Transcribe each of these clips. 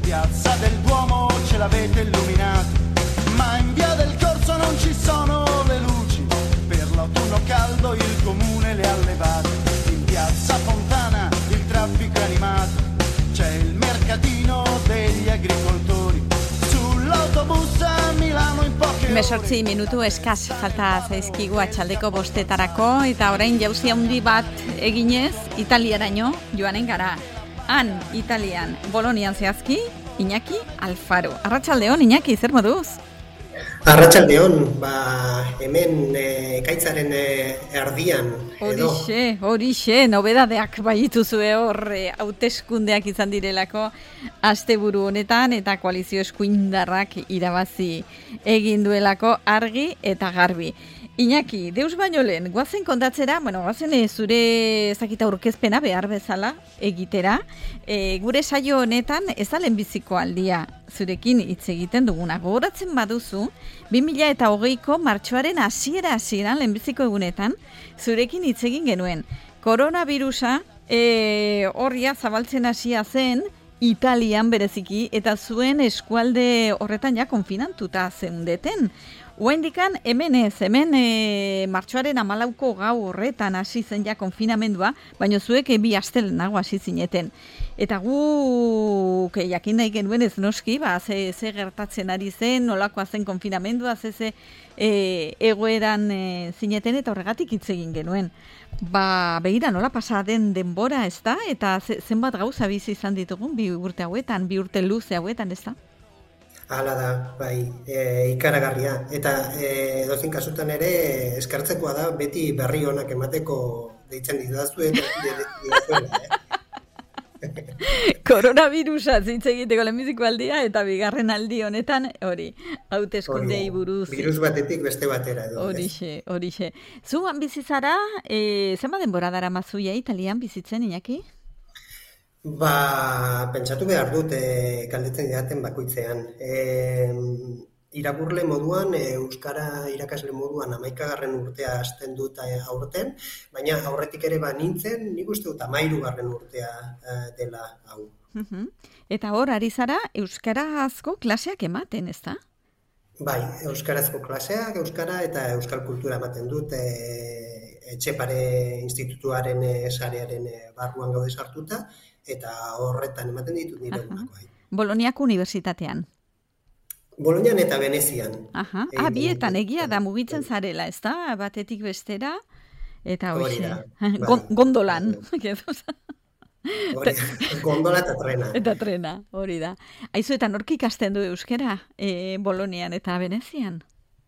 Piazza del Duomo ce l'avete illuminato, ma in via del Corso non ci sono le luci, per l'autunno caldo il comune le ha levate, in piazza Fontana il traffico è animato, c'è il mercatino degli agricoltori, sull'autobus a Milano in poche ore. Mesortzi minutu eskaz falta zaizkigu atxaldeko bostetarako, eta orain jauzi handi bat eginez Italiaraino joanen gara. Han, Italian, Bolonian zehazki, Iñaki Alfaro. Arratsaldeon, Iñaki, zer moduz? Arratsaldeon, hemen ekaitzaren erdian edo. Horixe, nobedadeak baituzue hor hauteskundeak izan direlako asteburu honetan eta koalizio eskuindarrak irabazi egin duelako argi eta garbi. Iñaki, deus baino lehen, guazen kontatzera, guazen zure ezakita aurkezpena behar bezala egitera, gure saio honetan ez da lehenbiziko aldia zurekin hitz egiten duguna. Gogoratzen baduzu, 2020ko martxoaren hasieran lehenbiziko egunetan, zurekin hitz egin genuen. Koronavirusa horria zabaltzen hasia zen, Italian bereziki, eta zuen eskualde horretan ja konfinantuta zeundeten. Oaindikan hemen martxoaren 14ko gau horretan hasi zen ja konfinamendua, baina zuek bi astelehenago hasi zineten. Eta guk jakin nahi genuen ez noski, ze gertatzen ari zen, nolakoa zen konfinamendua, ze egoeran zineten eta horregatik hitz egin genuen. Begira, nola pasa den denbora, ez da? Eta zenbat gauza bizi izan ditugun bi urte luze hauetan, ez da? Hala da, ikaragarria. Eta edozein kasutan ere eskartzekoa da beti berri onak emateko deitzen didazuela. Koronavirusa hitz egiteko lehenbiziko aldia eta bigarren aldi honetan hauteskundei buruz. Virus batetik beste batera edo. Horixe. Zuan bizizara, zenbat denbora daramazu Italian bizitzen, Iñaki? Pentsatu behar dut galdetzen didaten bakoitzean. Irakurle moduan, euskara irakasle moduan 11. urtea hasten dut aurten, baina aurretik ere nintzen, nik uste dut 13. urtea dela hau. Eta hor, ari zara, euskarazko klaseak ematen, ez da? Bai, euskarazko klaseak, euskara eta euskal kultura ematen dut, Etxepare institutuaren sarearen barruan gaude sartuta, eta horretan ematen ditut nire egunakoa. Boloniako unibertsitatean? Bolonian eta Venezian. Bietan egia da mugitzen zarela, ez da? Batetik bestera, eta hori da. Gondolan. Gondola eta trena. Eta trena, hori da. Aizu, eta nork ikasten du euskera Bolonian eta Venezian?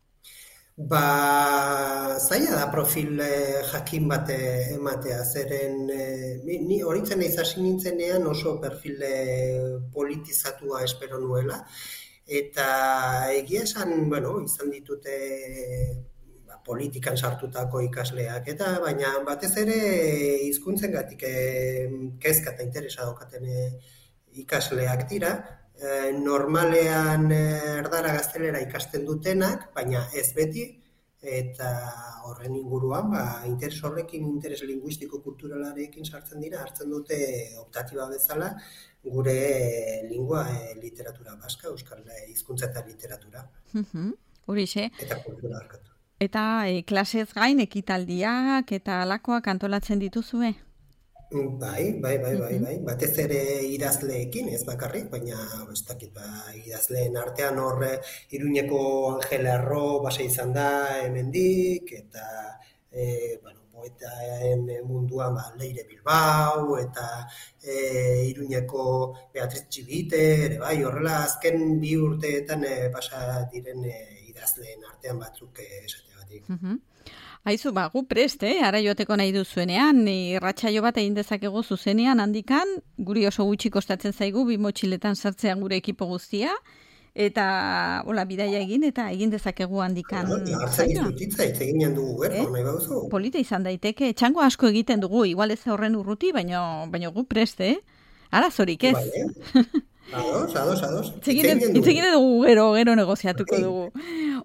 Zaila da profil jakin bat ematea, zeren ni horitzen hasi nintzenean oso perfil politizatua espero nuela, eta egia esan, izan ditute politikan sartutako ikasleak, eta baina batez ere hizkuntzengatik kezka eta interesa daukaten ikasleak dira, normalean erdara gaztelera ikasten dutenak, baina ez beti, eta horren inguruan, interes horrekin, interes linguistiko kulturalarekin sartzen dira, hartzen dute optatiba bezala gure lingua literatura baska, euskal hizkuntza eta literatura. Horixe. Eta kultura harkatu. Eta klasez gain ekitaldiak eta alakoak antolatzen dituzue? Bai. Batez ere idazleekin, ez bakarrik, baina ez dakit, idazleen artean hor Iruñeko Angela Erro base izan da hemendik, eta poetaen munduan Leire Bilbao, eta Iruñeko Beatriz Txibite, ere bai, horrela azken 2 urteetan pasa diren idazleen artean batzuk esateagatik. Aizu, gu prest, ara joateko nahi duzuenean, irratsaio bat egin dezakegu zuzenean handikan, guri oso gutxi kostatzen zaigu, 2 motxiletan sartzea gure ekipo guztia, eta bidaia egin, eta egin dezakegu handikan. Hartzen izutitza, egin dugu, nahi bauzu. Polita izan daiteke, txango asko egiten dugu, igual ez horren urruti, baina gu prest, arazorik ez. Ados. Itzegine dugu gero negoziatuko dugu.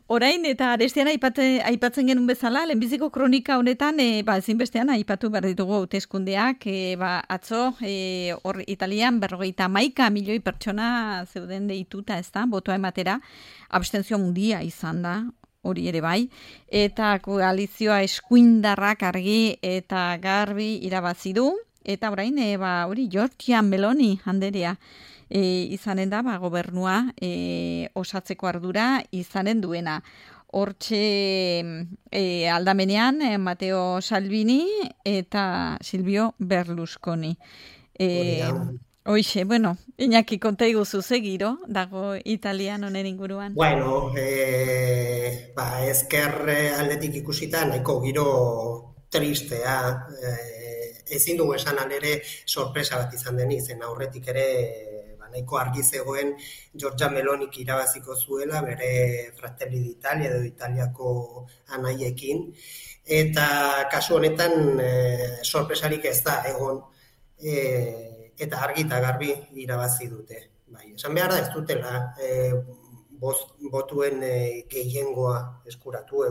orain eta arestian aipatzen genuen bezala, lehenbiziko kronika honetan, ezinbestean aipatu behar ditugu hauteskundeak, atzo, hor Italian 51 milioi pertsona zeuden deituta, ez da, botoa ematera, abstentzio mundia izan da, hori ere bai, eta koalizioa eskuindarrak argi eta garbi irabazi du, eta orain, hori Giorgia Meloni handerea, izanen da, gobernua osatzeko ardura izanen duena. Hortxe aldamenean Matteo Salvini eta Silvio Berlusconi. Hoixe, bueno, Iñaki konta iguzu zegiro, dago Italian honen inguruan. Bueno, ezker aldetik ikusita nahiko giro tristea, ezin dugu esan ere sorpresa bat izan deni, zen aurretik ere nahiko argi zegoen Giorgia Melonik irabaziko zuela bere Fratelli d'Italia edo Italiako anaiekin, eta kasu honetan sorpresarik ez da egon, eta argi eta garbi irabazi dute. Bai, esan behar da ez dutela botuen gehiengoa eskuratu,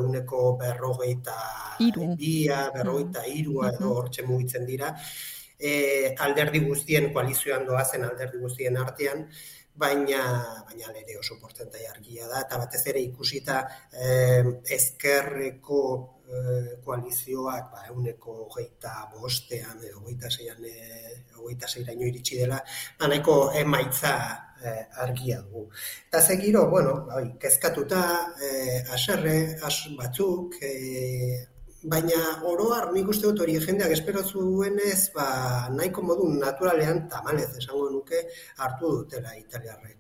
42 edo hortxe mugitzen dira, alderdi guztien, koalizioan doazen alderdi guztien artean, baina ere oso portzentai argia da, eta batez ere ikusita ezkerreko koalizioak 25ean, 26eraino iritsi dela, nahiko emaitza argia dugu. Eta segiro, kezkatuta, haserre, batzuk, baina oroar nik uste dut hori jendeak espero zuenez, nahiko modu naturalean, tamalez esango nuke, hartu dutela italiarrek.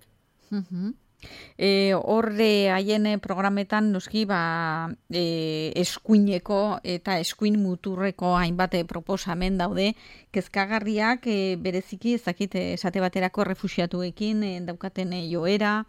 Horre haien programetan noski eskuineko eta eskuin muturreko hainbat proposamen daude, kezkagarriak bereziki esate baterako refuxiatuekin daukaten joera,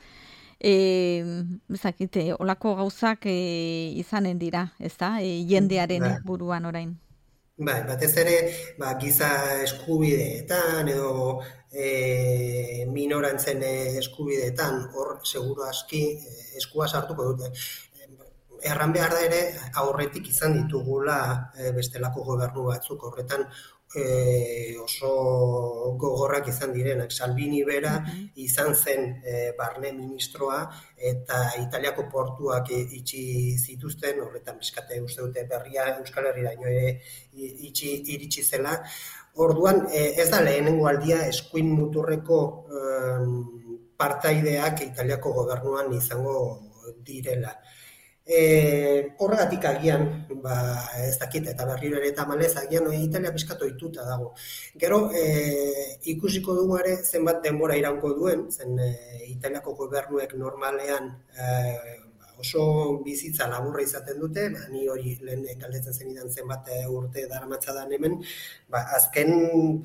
olako gauzak izanen dira, ez da, jendearen buruan orain. Bai, batez ere, giza eskubideetan edo minorantzen eskubideetan hor seguru aski eskua sartuko dute. Erran behar da ere aurretik izan ditugula bestelako gobernu batzuk horretan oso gogorrak izan direnak. Salvini bera izan zen barne ministroa eta Italiako portuak itxi zituzten, horretan bizkate uste dute berria Euskal Herriraino iritsi zela. Orduan ez da lehenengo aldia eskuin muturreko partaideak Italiako gobernuan izango direla. Horregatik agian, ez dakit, eta berriro ere tamalez, agian Italia pizkatu ohituta dago. Gero, ikusiko dugu ere zenbat denbora iraungo duen, zen Italiako gobernuek normalean oso bizitza laburra izaten dute, ni hori lehen galdetzen zenidan zenbat urte daramatzadan hemen, azken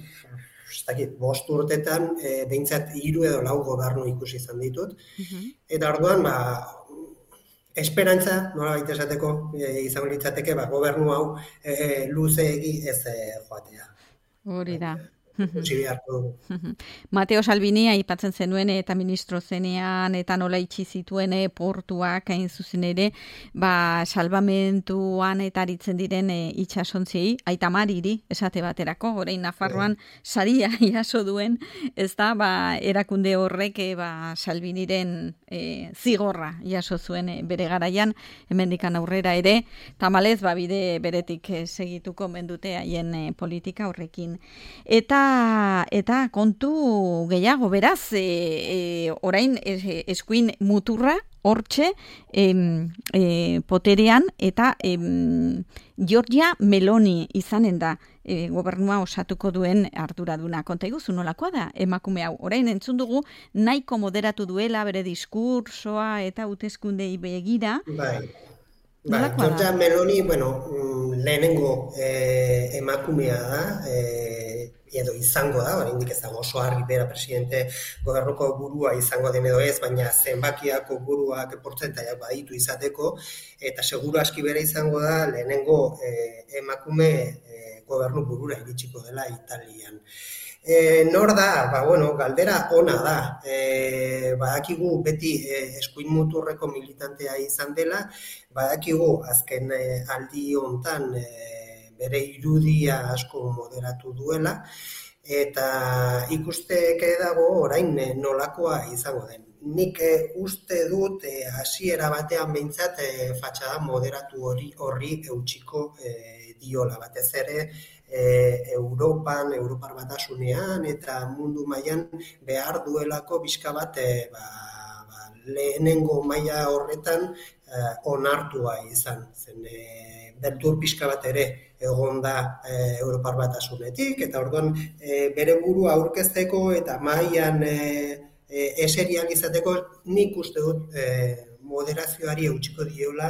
5 urtetan behintzat 3 edo 4 gobernu ikusi izan ditut, eta orduan esperantza, nolabait esateko, izango litzateke, gobernu hau luzeegi ez joatea. Hori da. dugu. Matteo Salvini aipatzen zenuen eta ministro zenean eta nola itxi zituen portuak hain zuzen ere, salbamentuan eta aritzen diren itxasontziei, Aita Mariri esate baterako, orain Nafarroan saria jaso duen, ez da, erakunde horrek Salviniren zigorra jaso zuen bere garaian, hemendikan aurrera ere, tamalez bide beretik segituko mendute haien politika horrekin. Eta kontu gehiago, beraz, orain eskuin muturra hortxe poterean eta Giorgia Meloni izanen da gobernua osatuko duen arduraduna. Konta iguzu nolakoa da emakume hau. Orain entzun dugu nahiko moderatu duela bere diskursoa eta hauteskundei begira. Giorgia Meloni, lehenengo emakumea da, edo izango da, oraindik ez dago oso argi bera presidente gobernuko burua izango den edo ez, baina zenbakiako buruak portzentaiak baditu izateko, eta seguru aski bera izango da lehenengo emakume gobernu burura iritsiko dela Italian. Nor da? Bueno, galdera ona da. Badakigu beti eskuin muturreko militantea izan dela, badakigu azken aldi hontan bere irudia asko moderatu duela, eta ikusteke dago orain nolakoa izango den. Nik uste dut hasiera batean behintzat fatxada moderatu horri eutsiko diola, batez ere Europar batasunean eta mundu mailan behar duelako pixka bat lehenengo maila horretan onartua izan. Zen beldur pixka bat ere egon da Europar batasunetik, eta orduan bere burua aurkezteko eta mailan eserian izateko nik uste dut moderazioari eutsiko diola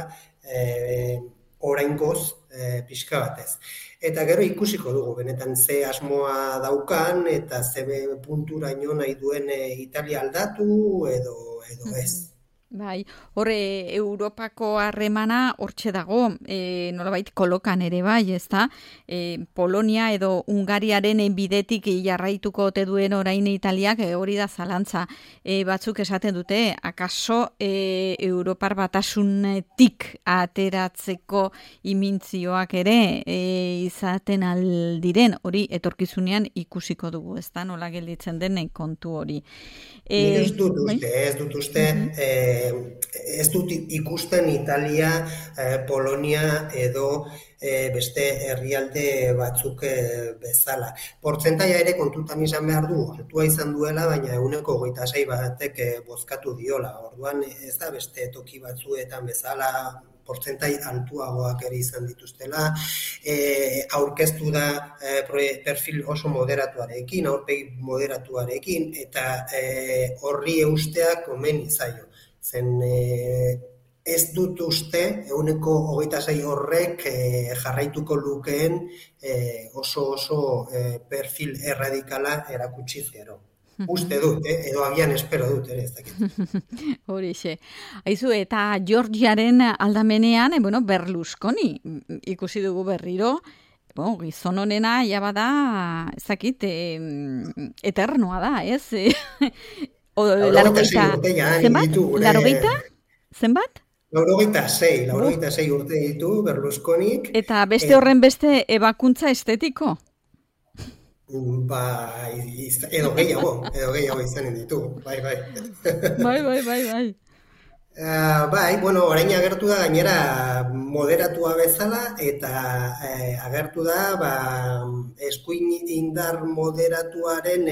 oraingoz pixka batez. Eta gero ikusiko dugu, benetan ze asmoa daukan eta ze punturaino nahi duen Italia aldatu edo ez. Bai, horre Europako harremana hortxe dago, nolabait kolokan ere bai, ezta? Polonia edo Hungariaren bidetik jarraituko ote duen orain Italiak, hori da zalantza. Batzuk esaten dute, akaso Europar batasunetik ateratzeko imintzioak ere izaten aldiren, hori etorkizunean ikusiko dugu, ezta? Nola gelditzen den kontu hori. Ez dut uste, ez dut ikusten Italia, Polonia edo beste herrialde batzuk bezala. Portzentaia ere kontutan izan behar du, altua izan duela, baina 26% batek bozkatu diola. Orduan ez da beste toki batzuetan bezala, portzentai altuagoak ere izan dituztela, aurkeztu da perfil oso moderatuarekin, aurpegi moderatuarekin, eta horri eusteak komeni zaio. Zen ez dut uste 26% horrek jarraituko lukeen oso perfil erradikala erakutsiz gero. Uste dut, edo agian espero dut, ez dakit. Horixe. Aizu, eta Georgiaren aldamenean, Berlusconi ikusi dugu berriro, gizon honena, ja bada, ez dakit, eternoa da, ez? Zenbat? 96 urte ditu Berlusconik. Eta beste horren beste ebakuntza estetiko? Edo gehiago izanen ditu, bai. Bai. Orain agertu da gainera moderatua bezala, eta agertu da eskuin indar moderatuaren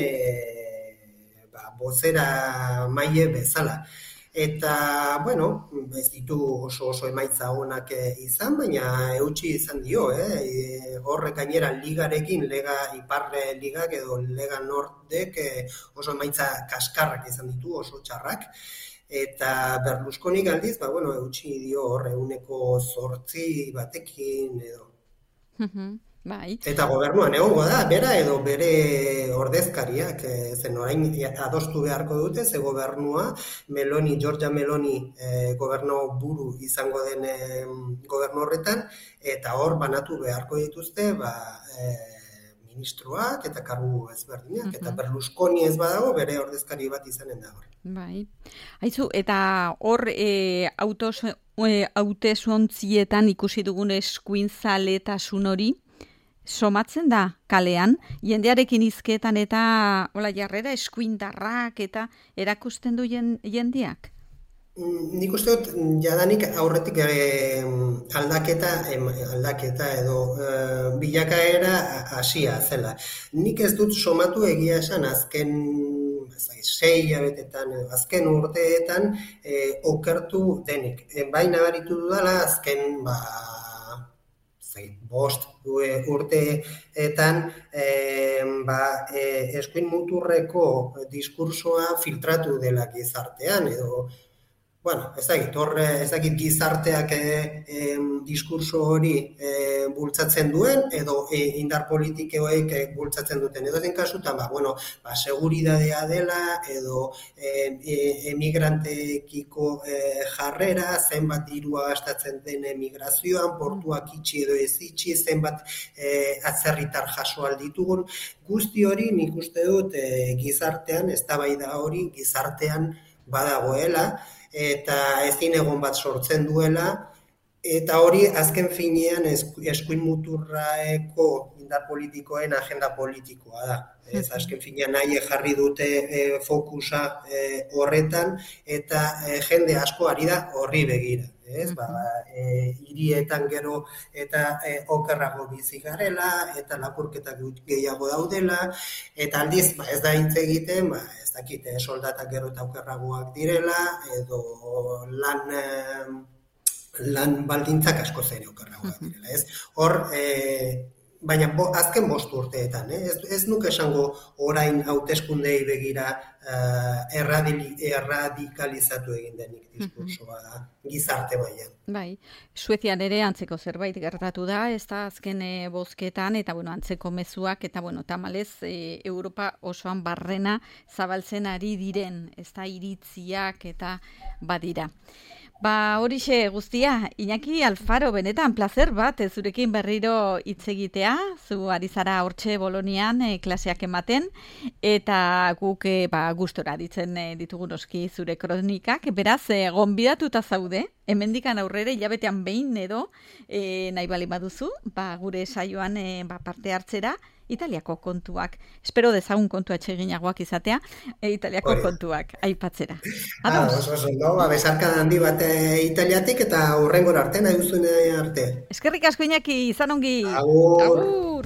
bozera maile bezala. Eta, ez ditu oso emaitza onak izan, baina eutsi izan dio, horrek gainera ligarekin, Iparre ligak edo Lega Nordek oso emaitza kaskarrak izan ditu, oso txarrak. Eta Berlusconik aldiz, eutsi dio horre 8% batekin edo. Bai. Eta gobernuan egongo da, bera edo bere ordezkariak, zen orain adostu beharko dute, ze gobernua, Giorgia Meloni gobernu buru izango den gobernu horretan, eta hor banatu beharko dituzte ministroak eta kargu ezberdinak, eta Berlusconi ez badago, bere ordezkari bat izanen da hor. Bai. Aizu, eta hor hautesontzietan ikusi dugun eskuinzaletasun hori, somatzen da kalean, jendearekin hizketan eta jarrera eskuindarrak eta erakusten du jendeak? Nik uste dut jadanik aurretik aldaketa edo bilakaera hasia zela. Nik ez dut somatu egia esan azken 6 hilabetetan, azken urteetan okertu denik. Baina nabaritu dudala azken 5 urteetan eskuin muturreko diskursoa filtratu dela gizartean, edo bueno, ez dakit gizarteak diskurso hori bultzatzen duen, edo indar politikoek bultzatzen duten. Edo den kasutan, seguridadea dela, edo emigranteekiko jarrera, zenbat dirua gastatzen den emigrazioan, portuak itxi edo ez itxi, zenbat atzerritar jaso alditugun. Guzti hori nik uste dut gizartean, eztabaida hori gizartean badagoela, eta ezin egon bat sortzen duela, eta hori azken finean eskuin muturraeko indar politikoen agenda politikoa da. Ez azken finean nahi jarri dute fokusa horretan, eta jende asko ari da horri begira. Ez, hirietan gero eta okerrago bizi garela, eta lapurketak gehiago daudela, eta aldiz ez da hitz egiten, ez dakit soldatak gero eta okerragoak direla, edo lan baldintzak asko ere okerragoak direla. Ez? Hor, baina azken 5 urteetan, ez nuke esango orain hauteskundei begira erradikalizatu egin denik diskursoa da, gizarte mailan. Bai, Suezian ere antzeko zerbait gertatu da, ez da azken bozketan, eta antzeko mezuak, eta tamalez Europa osoan barrena zabaltzen ari diren, ez da iritziak eta badira. Horixe guztia, Iñaki Alfaro, benetan plazer bat, zurekin berriro hitz egitea, zu ari zara hortxe Bolonian klaseak ematen, eta guk gustora ditzen ditugu noski zure kronikak, beraz, gonbidatuta zaude, hemendikan aurrera hilabetean behin edo nahi bali baduzu, gure saioan parte hartzera, Italiako kontuak. Espero dezagun kontua atseginagoak izatea, Italiako kontuak aipatzera. Besarkada handi bat Italiatik eta hurrengora arte, nahi duzuen arte. Eskerrik asko Iñaki, izan ongi. Agur.